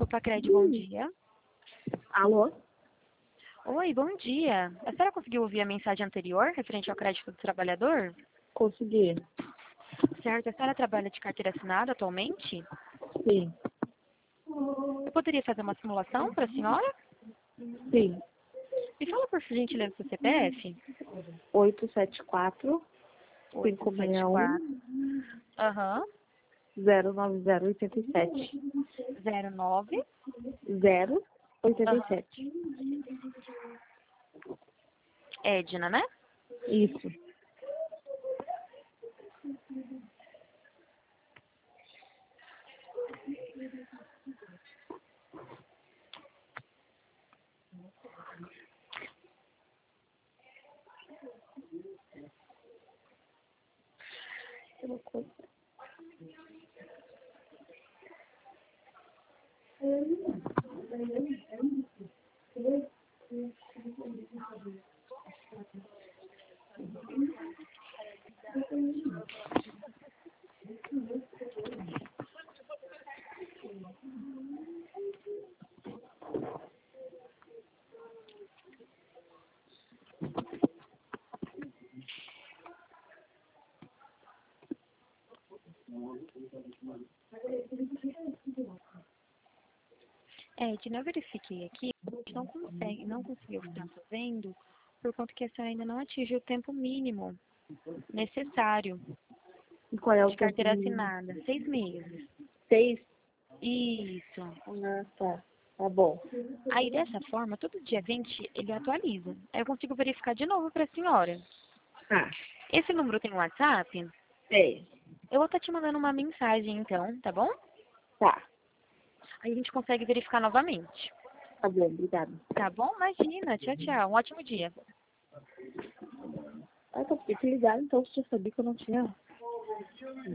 Pacred, bom dia. Alô? Oi, bom dia. A senhora conseguiu ouvir a mensagem anterior, referente ao crédito do trabalhador? Consegui. Certo, a senhora trabalha de carteira assinada atualmente? Sim. Eu poderia fazer uma simulação para a senhora? Sim. Me fala, por gentileza, seu CPF. 874 874. 561 Aham. 09087. 09. 087. Edna, né? Isso. Edna, eu verifiquei aqui, a gente não conseguiu estar fazendo, por conta que a senhora ainda não atingiu o tempo mínimo necessário E qual é o de tempo carteira mínimo? assinada. 6 meses. 6? Isso. Ah, tá. Tá bom. Aí, dessa forma, todo dia 20 ele atualiza. Aí eu consigo verificar de novo para a senhora. Tá. Esse número tem um WhatsApp? Sei. Eu vou estar te mandando uma mensagem, então, tá bom? Tá. Aí a gente consegue verificar novamente. Tá bom, obrigada. Tá bom? Imagina. Tchau, tchau. Um ótimo dia. Ah, eu fiquei ligado, então você já sabia que eu não tinha